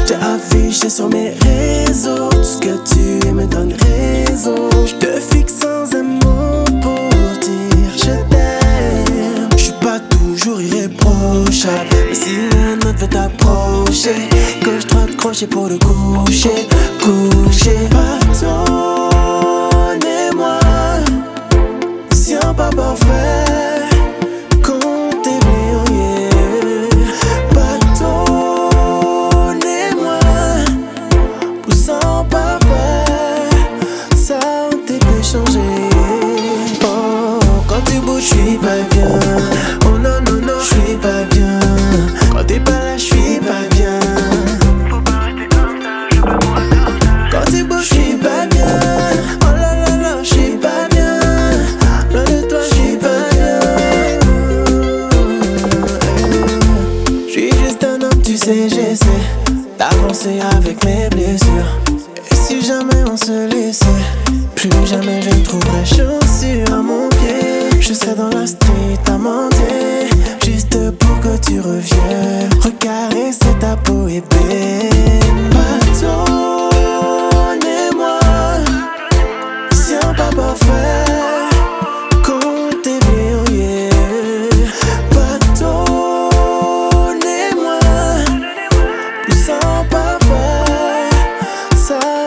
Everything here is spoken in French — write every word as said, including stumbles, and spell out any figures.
J'ai affiché sur mes réseaux tout ce que tu me donnes raison. Je te fixe sans un mot pour dire je t'aime. Je suis pas toujours irréprochable, mais si un autre veut t'approcher, gauche droite crochet pour le coucher, coucher. Pardonnez-moi si un pas parfait, comptez bien, yeah. Pardonnez-moi pour sans parfait, ça on t'est peut changer. Oh, quand tu bouges, j'suis pas bien. Oh non, non, non, j'suis pas bien. Quand t'es pas là, j'suis pas bien. Faut pas rester comme ça, je veux pas moi comme ça. Quand tu bouges, j'suis pas bien. Oh là là là, j'suis pas bien. Loin de toi, j'suis pas bien. J'suis juste un homme, tu sais, j'essaie d'avancer avec mes blessures. Et si jamais on se laissait, plus jamais je ne trouverai chaussure à mon pied. Je serai dans la street à mentir, juste pour que tu reviennes. Recaresser ta peau est belle. Pardonnez-moi si un pas parfait, comptez bien, yeah. Pardonnez-moi sans parfait, ça